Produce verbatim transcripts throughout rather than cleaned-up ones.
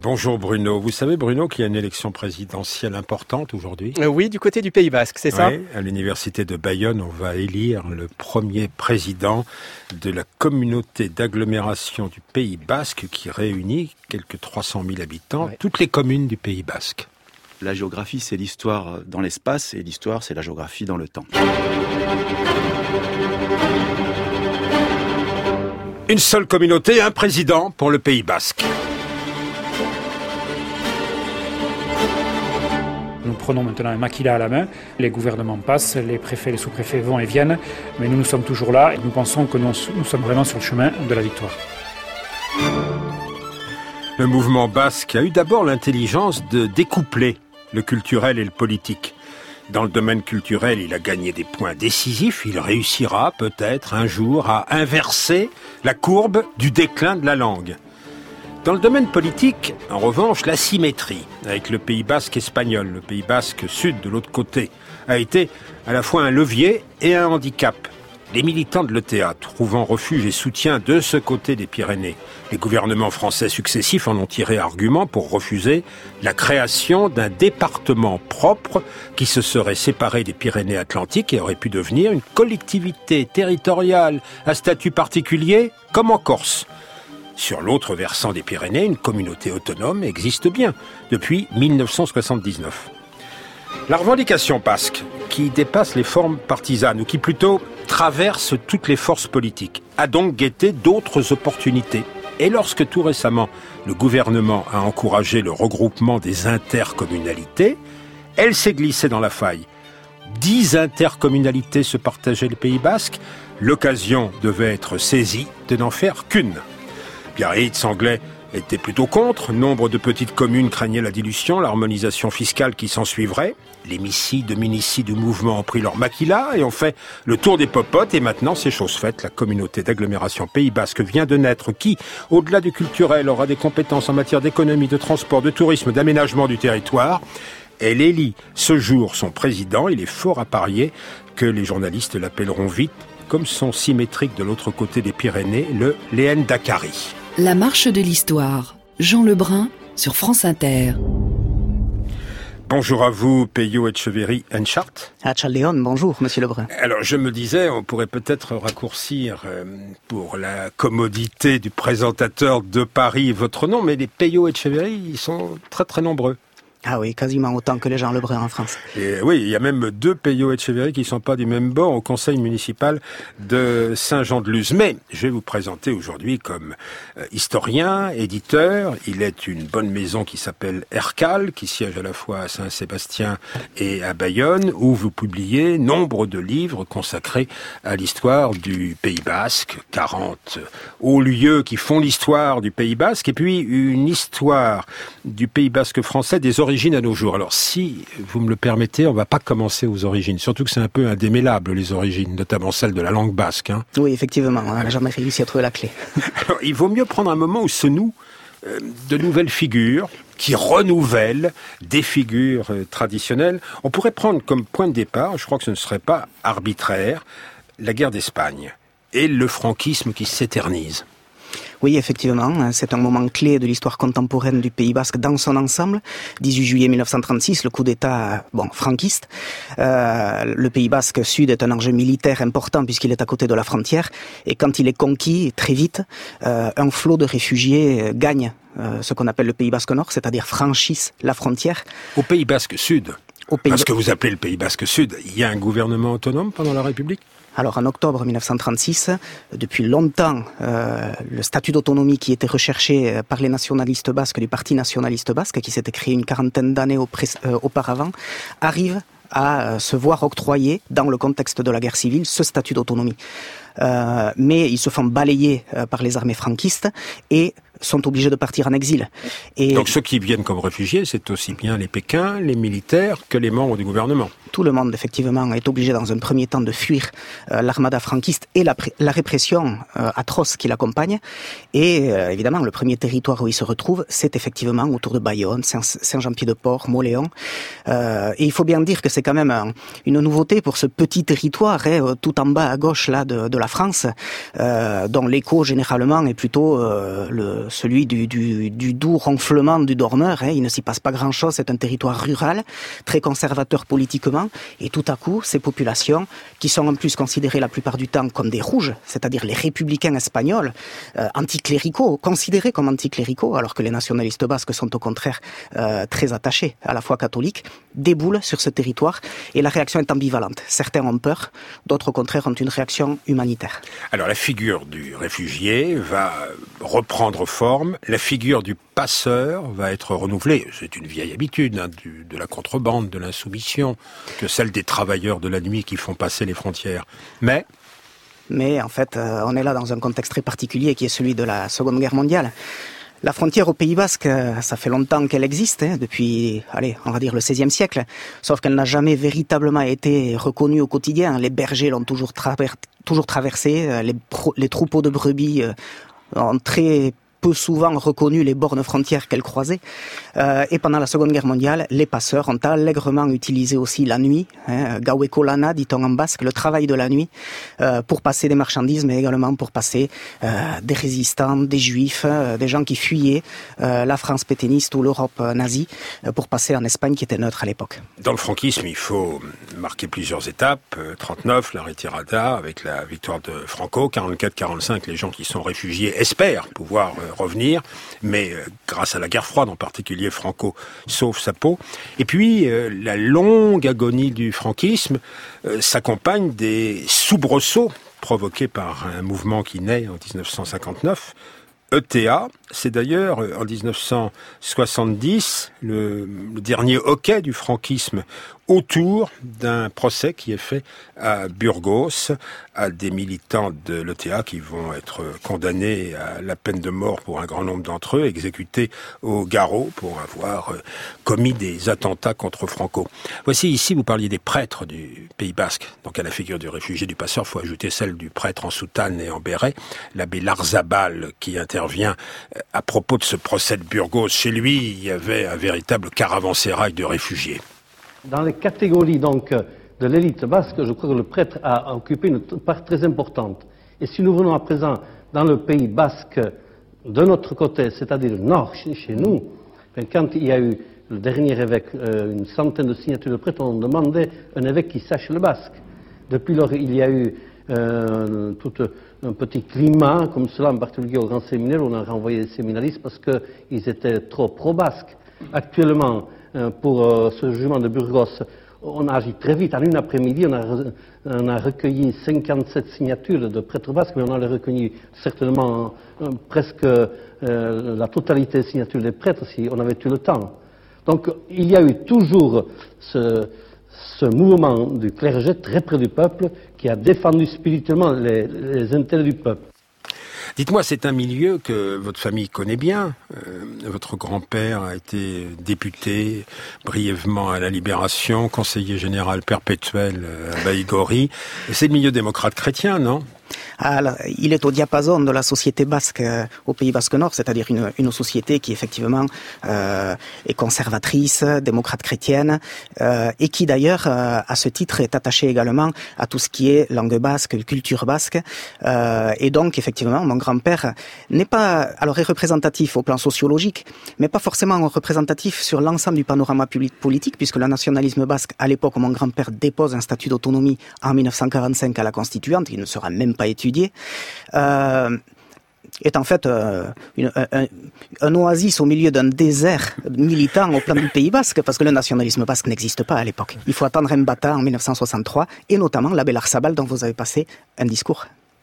Bonjour Bruno. Vous savez Bruno qu'il y a une élection présidentielle importante aujourd'hui ? euh, Oui, du côté du Pays Basque, c'est ça ? Oui, à l'université de Bayonne, on va élire le premier président de la communauté d'agglomération du Pays Basque qui réunit quelques trois cent mille habitants, ouais. Toutes les communes du Pays Basque. La géographie, c'est l'histoire dans l'espace et l'histoire, c'est la géographie dans le temps. Une seule communauté, un président pour le Pays Basque. Nous prenons maintenant un maquila à la main, les gouvernements passent, les préfets, les sous-préfets vont et viennent, mais nous, nous sommes toujours là et nous pensons que nous, nous sommes vraiment sur le chemin de la victoire. Le mouvement basque a eu d'abord l'intelligence de découpler le culturel et le politique. Dans le domaine culturel, il a gagné des points décisifs. Il réussira peut-être un jour à inverser la courbe du déclin de la langue. Dans le domaine politique, en revanche, l'asymétrie avec le Pays basque espagnol, le Pays basque sud de l'autre côté, a été à la fois un levier et un handicap. Les militants de l'E T A trouvant refuge et soutien de ce côté des Pyrénées. Les gouvernements français successifs en ont tiré argument pour refuser la création d'un département propre qui se serait séparé des Pyrénées-Atlantiques et aurait pu devenir une collectivité territoriale à statut particulier, comme en Corse. Sur l'autre versant des Pyrénées, une communauté autonome existe bien depuis mille neuf cent soixante-dix-neuf. La revendication basque, qui dépasse les formes partisanes ou qui plutôt traverse toutes les forces politiques, a donc guetté d'autres opportunités. Et lorsque tout récemment, le gouvernement a encouragé le regroupement des intercommunalités, elle s'est glissée dans la faille. Dix intercommunalités se partageaient le Pays basque. L'occasion devait être saisie de n'en faire qu'une. Biarritz, Anglais était plutôt contre. Nombre de petites communes craignaient la dilution, l'harmonisation fiscale qui s'en suivrait. Les missi, dominici du mouvement ont pris leur maquila et ont fait le tour des popotes. Et maintenant, c'est chose faite. La communauté d'agglomération Pays basque vient de naître qui, au-delà du culturel, aura des compétences en matière d'économie, de transport, de tourisme, d'aménagement du territoire. Elle élit ce jour son président. Il est fort à parier que les journalistes l'appelleront vite, comme son symétrique de l'autre côté des Pyrénées, le Léen Dakari. La marche de l'histoire. Jean Lebrun sur France Inter. Bonjour à vous, Peyo Etcheverry Enchart. Léon, bonjour, monsieur Lebrun. Alors, je me disais, on pourrait peut-être raccourcir euh, pour la commodité du présentateur de Paris votre nom, mais les Peyo Etcheverry, ils sont très très nombreux. Ah oui, quasiment autant que les Jean Lebrun en France. Et oui, il y a même deux Peyo Etcheverry qui ne sont pas du même bord au conseil municipal de Saint-Jean-de-Luz. Mais je vais vous présenter aujourd'hui comme euh, historien, éditeur. Il est une bonne maison qui s'appelle Ercal, qui siège à la fois à Saint-Sébastien et à Bayonne, où vous publiez nombre de livres consacrés à l'histoire du Pays basque, quarante hauts lieux qui font l'histoire du Pays basque, et puis une histoire du Pays basque français des origines à nos jours. Alors, si vous me le permettez, on va pas commencer aux origines. Surtout que c'est un peu indémêlable, les origines, notamment celles de la langue basque. Hein. Oui, effectivement, on n'a jamais réussi à trouver la clé. Alors, il vaut mieux prendre un moment où se nouent euh, de nouvelles figures qui renouvellent des figures euh, traditionnelles. On pourrait prendre comme point de départ, je crois que ce ne serait pas arbitraire, la guerre d'Espagne et le franquisme qui s'éternise. Oui, effectivement, c'est un moment clé de l'histoire contemporaine du Pays basque dans son ensemble. dix-huit juillet mille neuf cent trente-six, le coup d'État, bon, franquiste. Euh, le Pays basque sud est un enjeu militaire important puisqu'il est à côté de la frontière. Et quand il est conquis, très vite, euh, un flot de réfugiés gagne euh, ce qu'on appelle le Pays basque nord, c'est-à-dire franchissent la frontière. Au Pays basque sud, Au Pays... parce que vous appelez le Pays basque sud, il y a un gouvernement autonome pendant la République ? Alors en octobre mille neuf cent trente-six, depuis longtemps, euh, le statut d'autonomie qui était recherché par les nationalistes basques du Parti nationaliste basque, qui s'était créé une quarantaine d'années euh, auparavant, arrive à euh, se voir octroyer, dans le contexte de la guerre civile, ce statut d'autonomie. Euh, mais ils se font balayer euh, par les armées franquistes et sont obligés de partir en exil. Et donc ceux qui viennent comme réfugiés, c'est aussi bien les Pékins, les militaires, que les membres du gouvernement. Tout le monde, effectivement, est obligé dans un premier temps de fuir euh, l'armada franquiste et la, la répression euh, atroce qui l'accompagne. Et euh, évidemment, le premier territoire où ils se retrouvent, c'est effectivement autour de Bayonne, Saint- Saint-Jean-Pied-de-Port, Mauléon. Euh, et il faut bien dire que c'est quand même un, une nouveauté pour ce petit territoire, hein, tout en bas à gauche là de, de la France, euh, dont l'écho généralement est plutôt euh, le celui du, du, du doux ronflement du dormeur. Hein. Il ne s'y passe pas grand-chose, c'est un territoire rural, très conservateur politiquement, et tout à coup, ces populations, qui sont en plus considérées la plupart du temps comme des rouges, c'est-à-dire les républicains espagnols, euh, anticléricaux, considérés comme anticléricaux, alors que les nationalistes basques sont au contraire euh, très attachés à la foi catholique, déboulent sur ce territoire, et la réaction est ambivalente. Certains ont peur, d'autres au contraire ont une réaction humanitaire. Alors la figure du réfugié va reprendre forme, la figure du passeur va être renouvelée. C'est une vieille habitude hein, du, de la contrebande, de l'insoumission, que celle des travailleurs de la nuit qui font passer les frontières. Mais... Mais en fait, euh, on est là dans un contexte très particulier qui est celui de la Seconde Guerre mondiale. La frontière au Pays Basque, ça fait longtemps qu'elle existe, hein, depuis, allez, on va dire le seizième siècle, sauf qu'elle n'a jamais véritablement été reconnue au quotidien. Les bergers l'ont toujours, traver- toujours traversée, les, pro- les troupeaux de brebis euh, ont très peu souvent reconnu les bornes frontières qu'elles croisaient. Euh, et pendant la Seconde Guerre mondiale, les passeurs ont allègrement utilisé aussi la nuit, hein, gaueko lana, dit-on en basque, le travail de la nuit, euh, pour passer des marchandises, mais également pour passer euh, des résistants, des juifs, euh, des gens qui fuyaient euh, la France pétainiste ou l'Europe nazie, euh, pour passer en Espagne qui était neutre à l'époque. Dans le franquisme, il faut marquer plusieurs étapes. Euh, trente-neuf, la retirada, avec la victoire de Franco. quarante-quatre quarante-cinq, les gens qui sont réfugiés espèrent pouvoir euh, revenir, mais euh, grâce à la guerre froide en particulier, Franco sauve sa peau. Et puis, euh, la longue agonie du franquisme euh, s'accompagne des soubresauts provoqués par un mouvement qui naît en dix-neuf cent cinquante-neuf, E T A. C'est d'ailleurs en dix-neuf cent soixante-dix le, le dernier hoquet du franquisme autour d'un procès qui est fait à Burgos à des militants de l'E T A qui vont être condamnés à la peine de mort pour un grand nombre d'entre eux, exécutés au garrot pour avoir commis des attentats contre Franco. Voici ici, vous parliez des prêtres du Pays Basque. Donc à la figure du réfugié, du passeur, il faut ajouter celle du prêtre en soutane et en béret, l'abbé Larzabal, qui intervient à propos de ce procès de Burgos. Chez lui, il y avait un véritable caravansérail de réfugiés. Dans les catégories donc de l'élite basque, je crois que le prêtre a occupé une part très importante. Et si nous venons à présent dans le Pays Basque de notre côté, c'est-à-dire nord, chez nous, quand il y a eu le dernier évêque, une centaine de signatures de prêtres, on demandait un évêque qui sache le basque. Depuis lors, il y a eu euh, tout un petit climat comme cela, en particulier au grand séminaire, où on a renvoyé les séminaristes parce qu'ils étaient trop pro-basques. Actuellement, pour euh, ce jugement de Burgos, on a agi très vite. En une après-midi, on a, on a recueilli cinquante-sept signatures de prêtres basques, mais on a recueilli certainement euh, presque euh, la totalité des signatures des prêtres si on avait eu le temps. Donc il y a eu toujours ce, ce mouvement du clergé très près du peuple qui a défendu spirituellement les, les intérêts du peuple. Dites-moi, c'est un milieu que votre famille connaît bien. Euh, votre grand-père a été député brièvement à la Libération, conseiller général perpétuel à Baïgori. C'est le milieu démocrate chrétien, non ? Alors, il est au diapason de la société basque euh, au Pays Basque Nord, c'est-à-dire une, une société qui effectivement euh, est conservatrice, démocrate chrétienne, euh, et qui d'ailleurs, euh, à ce titre, est attachée également à tout ce qui est langue basque, culture basque. Euh, et donc, effectivement, mon grand-père n'est pas, alors est représentatif au plan sociologique, mais pas forcément représentatif sur l'ensemble du panorama politique, puisque le nationalisme basque, à l'époque où mon grand-père dépose un statut d'autonomie en mille neuf cent quarante-cinq à la Constituante, il ne sera même pas étudié, euh, est en fait euh, une, un, un oasis au milieu d'un désert militant au plan du Pays Basque, parce que le nationalisme basque n'existe pas à l'époque. Il faut attendre Mbata en mille neuf cent soixante-trois, et notamment l'abbé Larzabal dont vous avez passé un discours.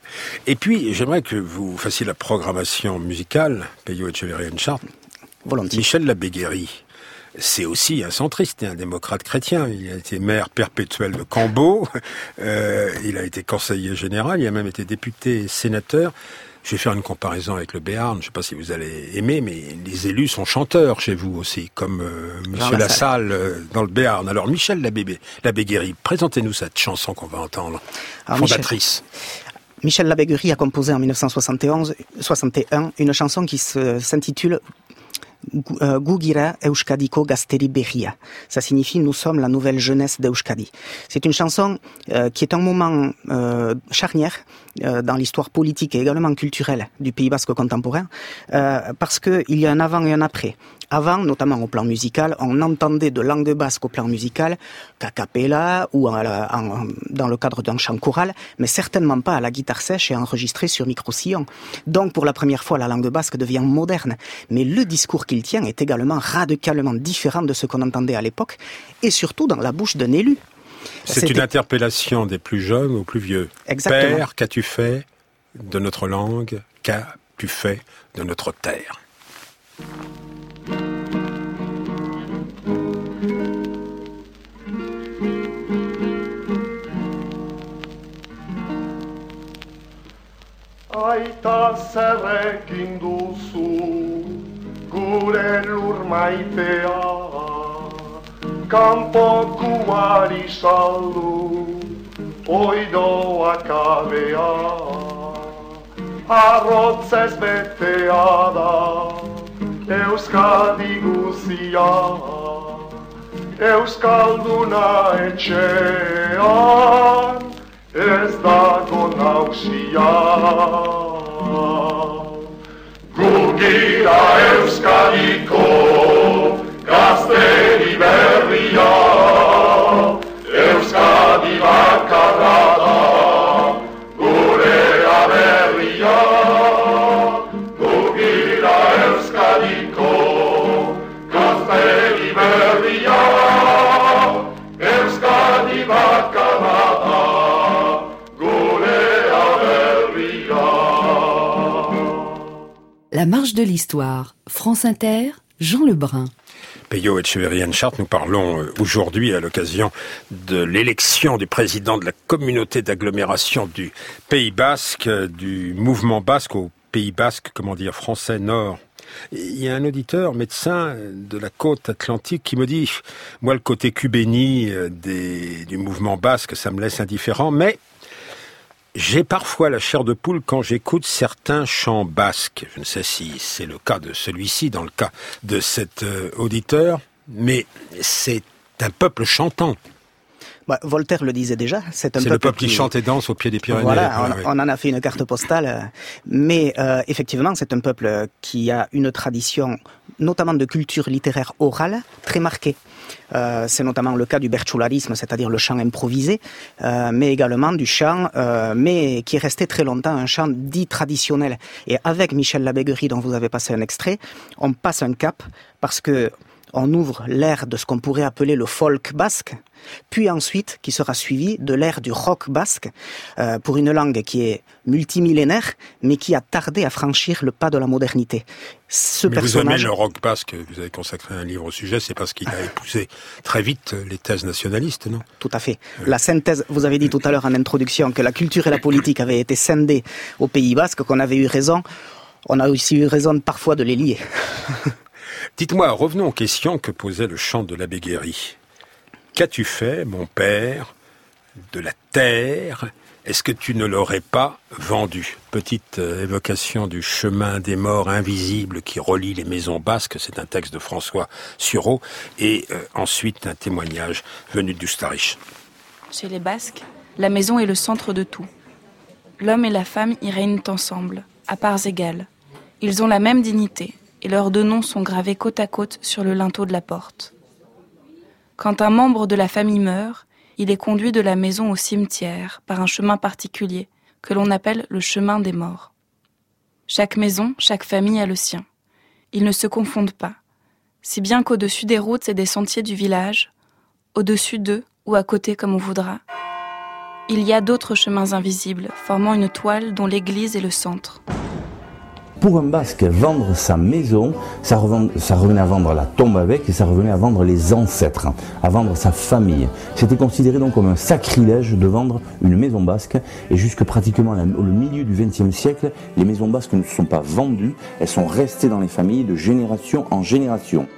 Et puis, j'aimerais que vous fassiez la programmation musicale, Peyo Echeverría Chart. Volontiers. Michel Labéguéry, c'est aussi un centriste et un démocrate chrétien. Il a été maire perpétuel de Cambo, euh, il a été conseiller général, il a même été député et sénateur. Je vais faire une comparaison avec le Béarn, je ne sais pas si vous allez aimer, mais les élus sont chanteurs chez vous aussi, comme euh, Monsieur Lassalle euh, dans le Béarn. Alors Michel Labéguéry, présentez-nous cette chanson qu'on va entendre, Alors, fondatrice. Michel, Michel Labéguéry a composé en mille neuf cent soixante et onze, soixante et un une chanson qui se, s'intitule Gu gira Euskadiko gazteri berria. Ça signifie nous sommes la nouvelle jeunesse d'Euskadi. C'est une chanson euh, qui est un moment euh, charnière euh, dans l'histoire politique et également culturelle du Pays basque contemporain, euh, parce que il y a un avant et un après. Avant, notamment au plan musical, on entendait de langue basque au plan musical qu'a cappella ou en, en, dans le cadre d'un chant choral, mais certainement pas à la guitare sèche et enregistré sur micro-sillon. Donc pour la première fois, la langue basque devient moderne. Mais le discours qu'il tient est également radicalement différent de ce qu'on entendait à l'époque, et surtout dans la bouche d'un élu. C'est C'était... une interpellation des plus jeunes aux plus vieux. Exactement. Père, qu'as-tu fait de notre langue? Qu'as-tu fait de notre terre? Aita zerrekin duzu gure lur maitea, kanpokuari saldu oidoak abea, arrotzez betea da Euskadi guzia, Euskalduna etxean ez dago nausia. Gu gira Euskadiko gazteri berria, Euskadi bakarra da gure aberria. Gu gira Euskadiko gazteri berria, Euskadi bakarra da. La marche de l'histoire, France Inter, Jean Lebrun. Peyo Etcheverry-Enchart, nous parlons aujourd'hui à l'occasion de l'élection du président de la communauté d'agglomération du Pays basque, du mouvement basque au Pays basque, comment dire, français nord. Il y a un auditeur, médecin de la côte atlantique qui me dit, moi le côté cubéni des, du mouvement basque, ça me laisse indifférent, mais j'ai parfois la chair de poule quand j'écoute certains chants basques. Je ne sais si c'est le cas de celui-ci, dans le cas de cet euh, auditeur, mais c'est un peuple chantant. Bah, Voltaire le disait déjà. C'est, un c'est peuple le peuple qui... qui chante et danse au pied des Pyrénées. Voilà, on, ouais. on en a fait une carte postale. Mais euh, effectivement, c'est un peuple qui a une tradition, notamment de culture littéraire orale, très marquée. Euh, c'est notamment le cas du bertsularisme, c'est-à-dire le chant improvisé, euh, mais également du chant, euh, mais qui est resté très longtemps un chant dit traditionnel. Et avec Michel Labéguerie, dont vous avez passé un extrait, on passe un cap parce que on ouvre l'ère de ce qu'on pourrait appeler le folk basque, puis ensuite qui sera suivi de l'ère du rock basque, euh, pour une langue qui est multimillénaire, mais qui a tardé à franchir le pas de la modernité. Ce mais personnage... vous aimez le rock basque, vous avez consacré un livre au sujet, c'est parce qu'il a épousé très vite les thèses nationalistes, non? Tout à fait. Oui. La synthèse, vous avez dit tout à l'heure en introduction que la culture et la politique avaient été scindées au Pays basque, qu'on avait eu raison, on a aussi eu raison parfois de les lier. Dites-moi, revenons aux questions que posait le chant de Labéguerie. Qu'as-tu fait, mon père, de la terre? Est-ce que tu ne l'aurais pas vendue? Petite euh, évocation du chemin des morts invisibles qui relie les maisons basques. C'est un texte de François Sureau. Et euh, ensuite, un témoignage venu d'Ustarich. Chez les Basques, la maison est le centre de tout. L'homme et la femme y règnent ensemble, à parts égales. Ils ont la même dignité. Et leurs deux noms sont gravés côte à côte sur le linteau de la porte. Quand un membre de la famille meurt, il est conduit de la maison au cimetière par un chemin particulier que l'on appelle le chemin des morts. Chaque maison, chaque famille a le sien. Ils ne se confondent pas, si bien qu'au-dessus des routes et des sentiers du village, au-dessus d'eux ou à côté comme on voudra, il y a d'autres chemins invisibles formant une toile dont l'église est le centre. Pour un Basque, vendre sa maison, ça, revend, ça revenait à vendre la tombe avec et ça revenait à vendre les ancêtres, à vendre sa famille. C'était considéré donc comme un sacrilège de vendre une maison basque et jusque pratiquement au milieu du vingtième siècle, les maisons basques ne se sont pas vendues, elles sont restées dans les familles de génération en génération.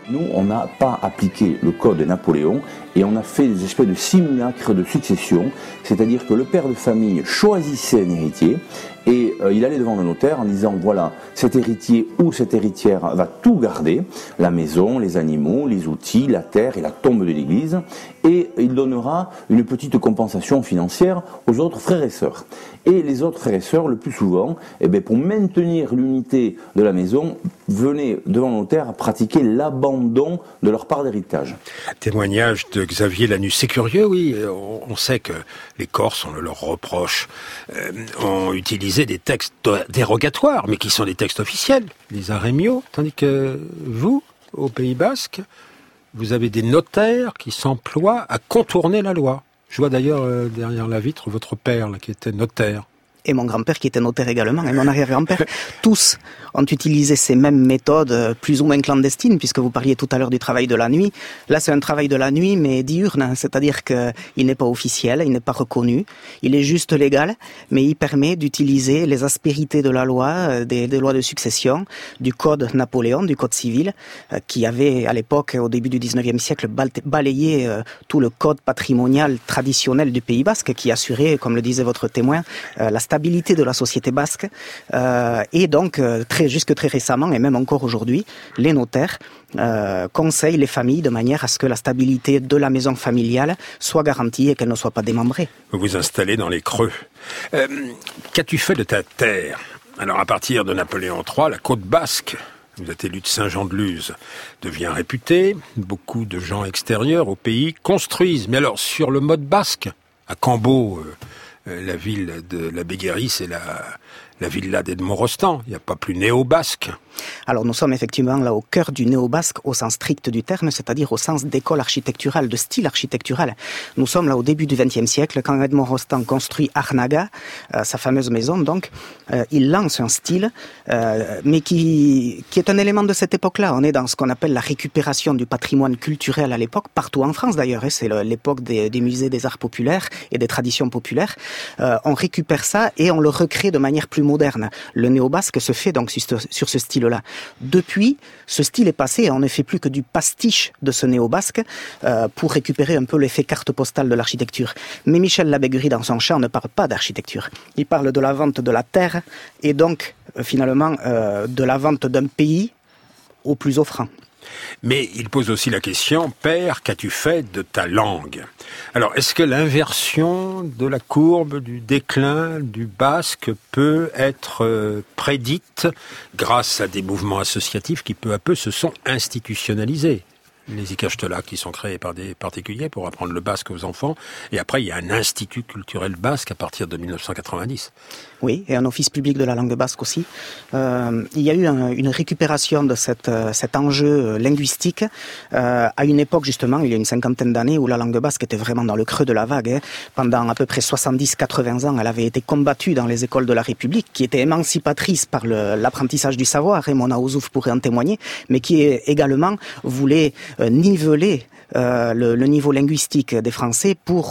Nous, on n'a pas appliqué le code de Napoléon et on a fait des espèces de simulacres de succession, c'est-à-dire que le père de famille choisissait un héritier et euh, il allait devant le notaire en disant voilà, cet héritier ou cette héritière va tout garder, la maison, les animaux, les outils, la terre et la tombe de l'église, et il donnera une petite compensation financière aux autres frères et sœurs. Et les autres frères et sœurs, le plus souvent, eh bien, pour maintenir l'unité de la maison, venaient devant le notaire à pratiquer l'abandon de leur part d'héritage. Témoignage de Xavier Lanus. C'est curieux, oui. On sait que les Corses, on le leur reproche, euh, ont utilisé des textes dérogatoires, mais qui sont des textes officiels, les arémios, tandis que vous, au Pays Basque, vous avez des notaires qui s'emploient à contourner la loi. Je vois d'ailleurs euh, derrière la vitre votre père, là, qui était notaire. Et mon grand-père qui était notaire également, et mon arrière-grand-père, tous ont utilisé ces mêmes méthodes plus ou moins clandestines, puisque vous parliez tout à l'heure du travail de la nuit. Là, c'est un travail de la nuit, mais diurne, c'est-à-dire qu'il n'est pas officiel, il n'est pas reconnu, il est juste légal, mais il permet d'utiliser les aspérités de la loi, des, des lois de succession, du code Napoléon, du code civil, qui avait à l'époque, au début du dix-neuvième siècle, balayé tout le code patrimonial traditionnel du Pays Basque, qui assurait, comme le disait votre témoin, la stabilité de la société basque, euh, et donc euh, très, jusque très récemment et même encore aujourd'hui, les notaires euh, conseillent les familles de manière à ce que la stabilité de la maison familiale soit garantie et qu'elle ne soit pas démembrée. Vous vous installez dans les creux. Euh, qu'as-tu fait de ta terre ? Alors à partir de Napoléon trois, la côte basque, vous êtes élu de Saint-Jean-de-Luz, devient réputée. Beaucoup de gens extérieurs au pays construisent. Mais alors sur le mode basque, à Cambo, euh, la ville de la Béguérie, c'est la, la villa d'Edmond Rostand. Il n'y a pas plus néo-basque. Alors nous sommes effectivement là au cœur du néo-basque au sens strict du terme, c'est-à-dire au sens d'école architecturale, de style architectural. Nous sommes là au début du vingtième siècle, quand Edmond Rostand construit Arnaga, euh, sa fameuse maison, donc, euh, il lance un style, euh, mais qui, qui est un élément de cette époque-là. On est dans ce qu'on appelle la récupération du patrimoine culturel à l'époque, partout en France d'ailleurs, hein, c'est l'époque des, des musées des arts populaires et des traditions populaires. Euh, on récupère ça et on le recrée de manière plus moderne. Le néo-basque se fait donc sur, sur ce style-là. Depuis, ce style est passé et on ne fait plus que du pastiche de ce néo-basque euh, pour récupérer un peu l'effet carte postale de l'architecture. Mais Michel Labéguerie, dans son chant, ne parle pas d'architecture. Il parle de la vente de la terre et donc, euh, finalement, euh, de la vente d'un pays au plus offrant. Mais il pose aussi la question, père, qu'as-tu fait de ta langue ? Alors, est-ce que l'inversion de la courbe du déclin du basque peut être euh, prédite grâce à des mouvements associatifs qui peu à peu se sont institutionnalisés ? Les Ikachtela qui sont créés par des particuliers pour apprendre le basque aux enfants. Et après, il y a un institut culturel basque à partir de mille neuf cent quatre-vingt-dix. Oui, et un office public de la langue basque aussi. Euh, il y a eu un, une récupération de cette, cet enjeu linguistique euh, à une époque, justement, il y a une cinquantaine d'années, où la langue basque était vraiment dans le creux de la vague. Hein. Pendant à peu près soixante-dix à quatre-vingts ans, elle avait été combattue dans les écoles de la République, qui étaient émancipatrices par le, l'apprentissage du savoir, et Mona Ouzouf pourrait en témoigner, mais qui également voulait euh, niveler euh, le, le niveau linguistique des Français pour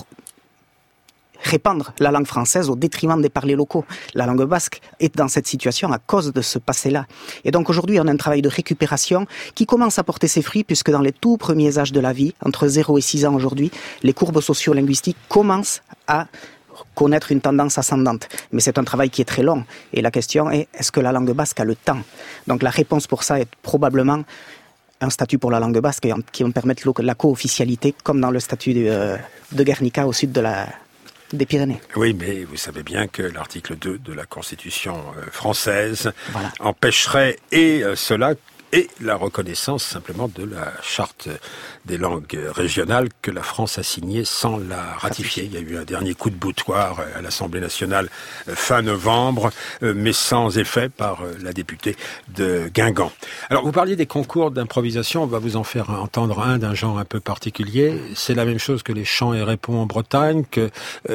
répandre la langue française au détriment des parlers locaux. La langue basque est dans cette situation à cause de ce passé-là. Et donc aujourd'hui, on a un travail de récupération qui commence à porter ses fruits, puisque dans les tout premiers âges de la vie, entre zéro et six ans aujourd'hui, les courbes socio-linguistiques commencent à connaître une tendance ascendante. Mais c'est un travail qui est très long. Et la question est, est-ce que la langue basque a le temps ? Donc la réponse pour ça est probablement un statut pour la langue basque qui va permettre la co-officialité, comme dans le statut de, de Guernica au sud de la, des Pyrénées. Oui, mais vous savez bien que l'article deux de la Constitution française voilà. empêcherait et cela et la reconnaissance simplement de la charte des langues régionales que la France a signée sans la ratifier. Il y a eu un dernier coup de boutoir à l'Assemblée nationale fin novembre, mais sans effet par la députée de Guingamp. Alors, vous parliez des concours d'improvisation, on va vous en faire entendre un d'un genre un peu particulier. C'est la même chose que les chants et répons en Bretagne, que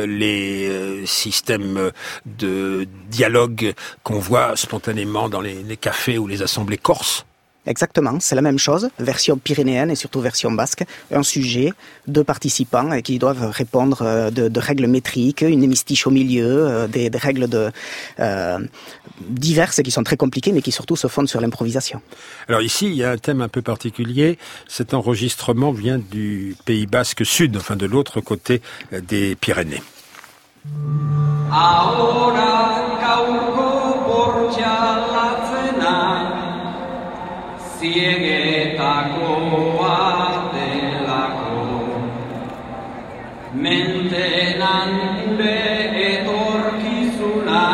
les systèmes de dialogue qu'on voit spontanément dans les, les cafés ou les assemblées corses. Exactement, c'est la même chose, version pyrénéenne et surtout version basque, un sujet, deux participants qui doivent répondre de, de règles métriques, une hémistiche au milieu, des, des règles de, euh, diverses qui sont très compliquées mais qui surtout se fondent sur l'improvisation. Alors ici, il y a un thème un peu particulier, cet enregistrement vient du Pays Basque Sud, enfin de l'autre côté des Pyrénées. Ahora cauco porcha la cena Siegetako delako Mentenan gure etorkizuna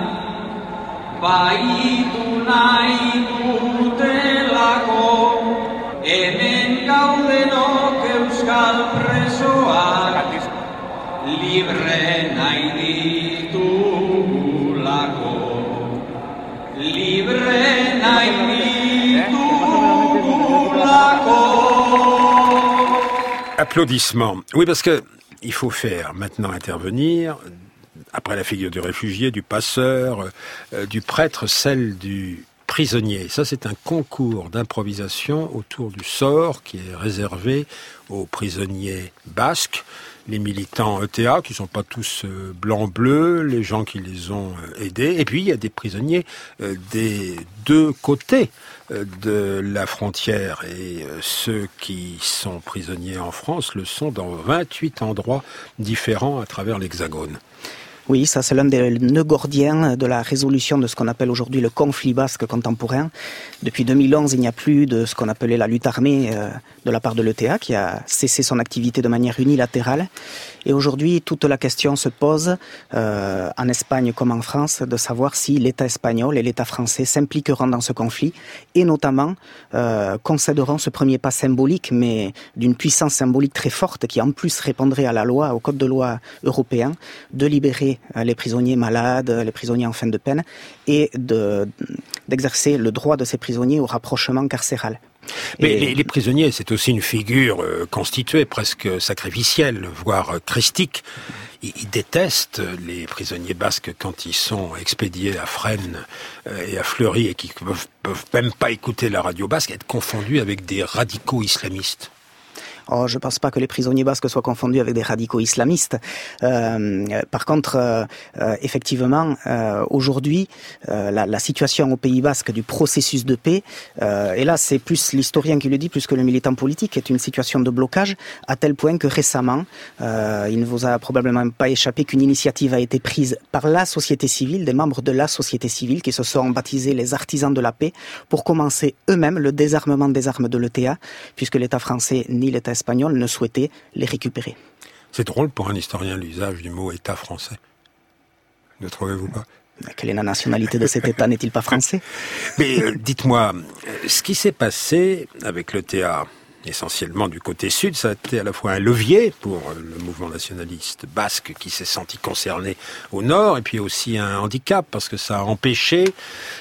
Baitu nahi dutelako Hemen gaudenok euskal presoak Libre nahi ditugulako Libre nahi Applaudissements. Oui, parce que il faut faire maintenant intervenir, après la figure du réfugié, du passeur, euh, du prêtre, celle du prisonnier. Ça, c'est un concours d'improvisation autour du sort qui est réservé aux prisonniers basques, les militants E T A, qui ne sont pas tous euh, blancs-bleus, les gens qui les ont euh, aidés, et puis il y a des prisonniers euh, des deux côtés euh, de la frontière, et euh, ceux qui sont prisonniers en France le sont dans vingt-huit endroits différents à travers l'Hexagone. Oui, ça c'est l'un des nœuds gordiens de la résolution de ce qu'on appelle aujourd'hui le conflit basque contemporain. Depuis deux mille onze, il n'y a plus de ce qu'on appelait la lutte armée euh, de la part de l'E T A, qui a cessé son activité de manière unilatérale. Et aujourd'hui, toute la question se pose, euh, en Espagne comme en France, de savoir si l'État espagnol et l'État français s'impliqueront dans ce conflit, et notamment euh, concéderont ce premier pas symbolique, mais d'une puissance symbolique très forte, qui en plus répondrait à la loi, au code de loi européen, de libérer les prisonniers malades, les prisonniers en fin de peine, et de, d'exercer le droit de ces prisonniers au rapprochement carcéral. Mais et... les, les prisonniers, c'est aussi une figure euh, constituée, presque sacrificielle, voire euh, christique. Ils, ils détestent les prisonniers basques quand ils sont expédiés à Fresnes euh, et à Fleury et qui ne peuvent, peuvent même pas écouter la radio basque, être confondus avec des radicaux islamistes. Oh, je ne pense pas que les prisonniers basques soient confondus avec des radicaux islamistes. Euh, par contre, euh, euh, effectivement, euh, aujourd'hui, euh, la, la situation au Pays Basque du processus de paix, euh, et là c'est plus l'historien qui le dit, plus que le militant politique, est une situation de blocage, à tel point que récemment, euh, il ne vous a probablement pas échappé qu'une initiative a été prise par la société civile, des membres de la société civile, qui se sont baptisés les artisans de la paix, pour commencer eux-mêmes le désarmement des armes de l'E T A, puisque l'État français ni l'État espagnol ne souhaitait les récupérer. C'est drôle pour un historien l'usage du mot État français. Ne trouvez-vous pas ? Quelle est la nationalité de cet État ? N'est-il pas français ? Mais euh, dites-moi, ce qui s'est passé avec l'E T A, essentiellement du côté sud, ça a été à la fois un levier pour le mouvement nationaliste basque qui s'est senti concerné au nord, et puis aussi un handicap parce que ça a empêché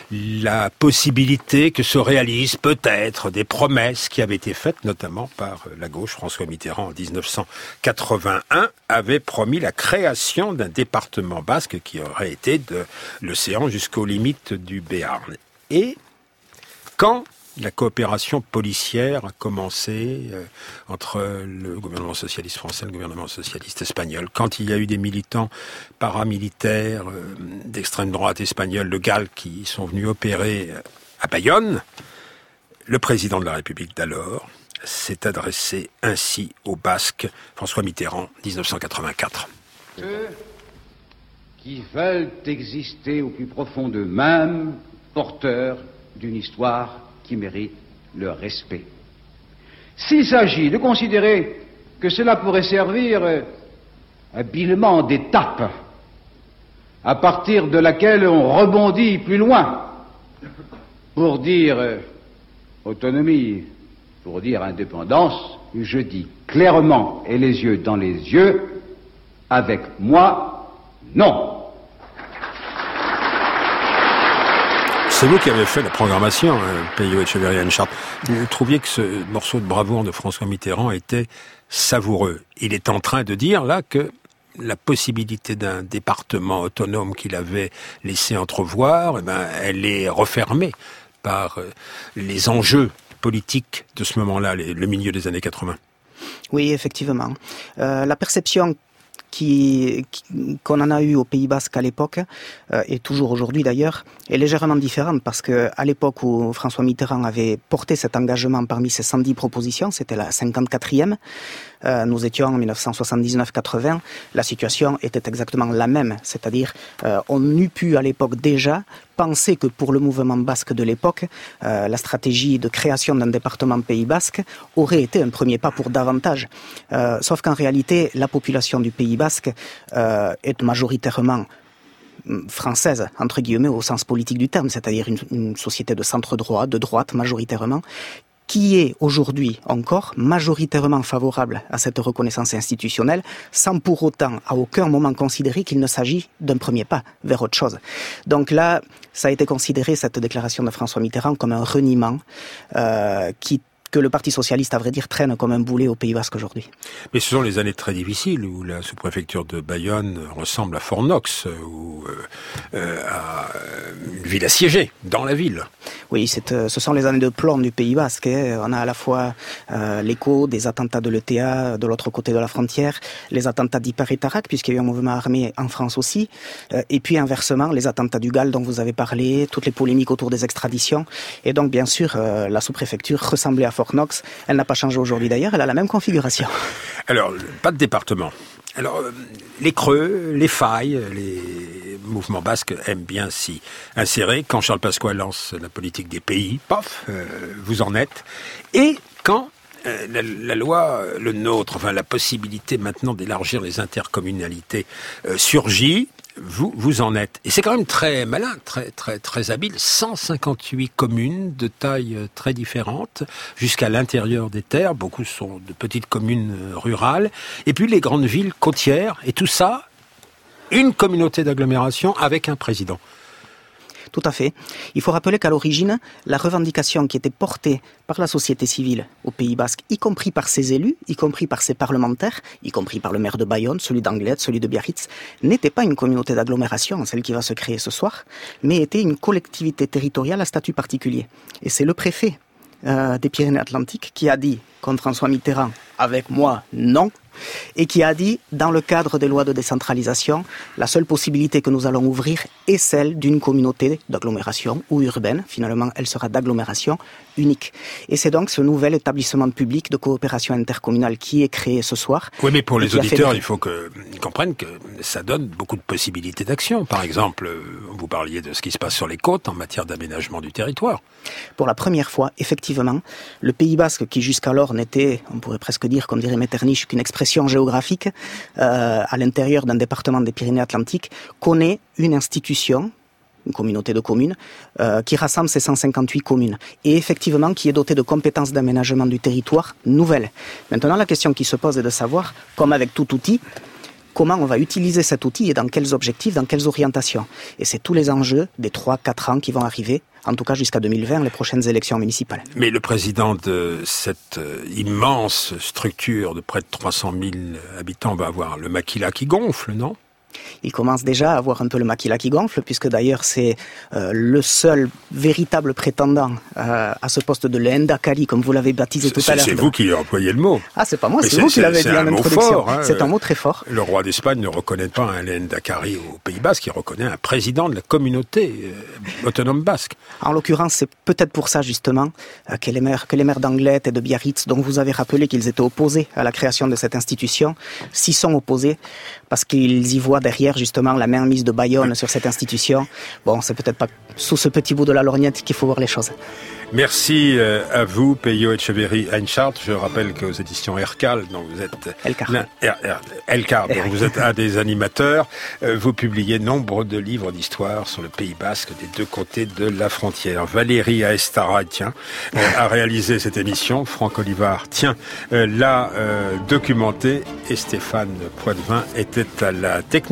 la possibilité que se réalisent peut-être des promesses qui avaient été faites notamment par la gauche. François Mitterrand en dix-neuf cent quatre-vingt-un avait promis la création d'un département basque qui aurait été de l'océan jusqu'aux limites du Béarn. Et quand la coopération policière a commencé euh, entre le gouvernement socialiste français et le gouvernement socialiste espagnol. Quand il y a eu des militants paramilitaires euh, d'extrême droite espagnole, de Gall, qui sont venus opérer à Bayonne, le président de la République d'alors s'est adressé ainsi aux Basques, François Mitterrand, dix-neuf cent quatre-vingt-quatre. Ceux qui veulent exister au plus profond d'eux-mêmes, porteurs d'une histoire qui mérite leur respect. S'il s'agit de considérer que cela pourrait servir euh, habilement d'étape à partir de laquelle on rebondit plus loin pour dire euh, autonomie, pour dire indépendance, je dis clairement et les yeux dans les yeux, avec moi, non. C'est vous qui avez fait la programmation, hein, Peyo Echeverría-Enchart. Vous trouviez que ce morceau de bravoure de François Mitterrand était savoureux. Il est en train de dire là que la possibilité d'un département autonome qu'il avait laissé entrevoir, eh ben, elle est refermée par les enjeux politiques de ce moment-là, le milieu des années quatre-vingts. Oui, effectivement. Euh, la perception Qui, qu'on en a eu au Pays Basque à l'époque, euh, et toujours aujourd'hui d'ailleurs, est légèrement différente parce que à l'époque où François Mitterrand avait porté cet engagement parmi ses cent dix propositions, c'était la cinquante-quatrième, euh, nous étions en dix-neuf cent soixante-dix-neuf quatre-vingts, la situation était exactement la même, c'est-à-dire euh, on eût pu à l'époque déjà penser que pour le mouvement basque de l'époque, euh, la stratégie de création d'un département Pays Basque aurait été un premier pas pour davantage. Euh, sauf qu'en réalité, la population du Pays Basque euh, est majoritairement française, entre guillemets, au sens politique du terme, c'est-à-dire une, une société de centre-droit, de droite majoritairement, qui est aujourd'hui encore majoritairement favorable à cette reconnaissance institutionnelle, sans pour autant à aucun moment considérer qu'il ne s'agit d'un premier pas vers autre chose. Donc là, ça a été considéré, cette déclaration de François Mitterrand, comme un reniement euh, qui que le Parti socialiste, à vrai dire, traîne comme un boulet au Pays Basque aujourd'hui. Mais ce sont les années très difficiles où la sous-préfecture de Bayonne ressemble à Fort Knox, ou euh, euh, à une ville assiégée, dans la ville. Oui, c'est, euh, ce sont les années de plomb du Pays Basque. Hein. On a à la fois euh, l'écho des attentats de l'E T A de l'autre côté de la frontière, les attentats d'Hyper et Tarak, puisqu'il y a eu un mouvement armé en France aussi, euh, et puis inversement, les attentats du Gall dont vous avez parlé, toutes les polémiques autour des extraditions. Et donc, bien sûr, euh, la sous-préfecture ressemblait à Fort Knox. Elle n'a pas changé aujourd'hui d'ailleurs, elle a la même configuration. Alors, pas de département. Alors, euh, les creux, les failles, les mouvements basques aiment bien s'y insérer. Quand Charles Pasqua lance la politique des pays, paf, euh, vous en êtes. Et quand euh, la, la loi, le nôtre, enfin la possibilité maintenant d'élargir les intercommunalités euh, surgit, vous vous en êtes. Et c'est quand même très malin, très très très habile. cent cinquante-huit communes de tailles très différentes, jusqu'à l'intérieur des terres. Beaucoup sont de petites communes rurales. Et puis les grandes villes côtières. Et tout ça, une communauté d'agglomération avec un président. Tout à fait. Il faut rappeler qu'à l'origine, la revendication qui était portée par la société civile au Pays Basque, y compris par ses élus, y compris par ses parlementaires, y compris par le maire de Bayonne, celui d'Anglet, celui de Biarritz, n'était pas une communauté d'agglomération, celle qui va se créer ce soir, mais était une collectivité territoriale à statut particulier. Et c'est le préfet euh, des Pyrénées-Atlantiques qui a dit, contre François Mitterrand, avec moi, non, et qui a dit, dans le cadre des lois de décentralisation, la seule possibilité que nous allons ouvrir est celle d'une communauté d'agglomération ou urbaine. Finalement, elle sera d'agglomération unique. Et c'est donc ce nouvel établissement public de coopération intercommunale qui est créé ce soir. Oui, mais pour les auditeurs, il faut qu'ils comprennent que ça donne beaucoup de possibilités d'action. Par exemple, vous parliez de ce qui se passe sur les côtes en matière d'aménagement du territoire. Pour la première fois, effectivement, le Pays Basque, qui jusqu'alors n'était, on pourrait presque dire, comme dirait Metternich, qu'une expression géographique euh, à l'intérieur d'un département des Pyrénées-Atlantiques, connaît une institution, une communauté de communes, euh, qui rassemble ces cent cinquante-huit communes, et effectivement qui est dotée de compétences d'aménagement du territoire nouvelles. Maintenant, la question qui se pose est de savoir, comme avec tout outil, comment on va utiliser cet outil et dans quels objectifs, dans quelles orientations. Et c'est tous les enjeux des trois quatre ans qui vont arriver, en tout cas jusqu'à deux mille vingt, les prochaines élections municipales. Mais le président de cette immense structure de près de trois cent mille habitants va avoir le maquila qui gonfle, non ? Il commence déjà à avoir un peu le maquila qui gonfle, puisque d'ailleurs c'est euh, le seul véritable prétendant euh, à ce poste de l'Endakali, comme vous l'avez baptisé tout à l'heure. C'est vous qui employez le mot. Ah, c'est pas moi, c'est, c'est vous qui l'avez dit en introduction. Hein, c'est un mot très fort. Le roi d'Espagne ne reconnaît pas un Endakari au Pays Basque, il reconnaît un président de la communauté euh, autonome basque. En l'occurrence, c'est peut-être pour ça justement euh, que les maires, que les maires d'Anglet et de Biarritz, dont vous avez rappelé qu'ils étaient opposés à la création de cette institution, s'y sont opposés parce qu'ils y voient derrière justement la mainmise de Bayonne sur cette institution. Bon, c'est peut-être pas sous ce petit bout de la lorgnette qu'il faut voir les choses. Merci à vous, Peyo Etcheverry-Einchart. Je rappelle qu'aux éditions Ercal, dont vous êtes Elcar, Elcar, dont vous êtes un des animateurs, vous publiez nombre de livres d'histoire sur le Pays Basque des deux côtés de la frontière. Valérie Aestara, tiens, a réalisé cette émission. Franck Olivard, tiens, l'a euh, documentée, et Stéphane Poitvin était à la technique.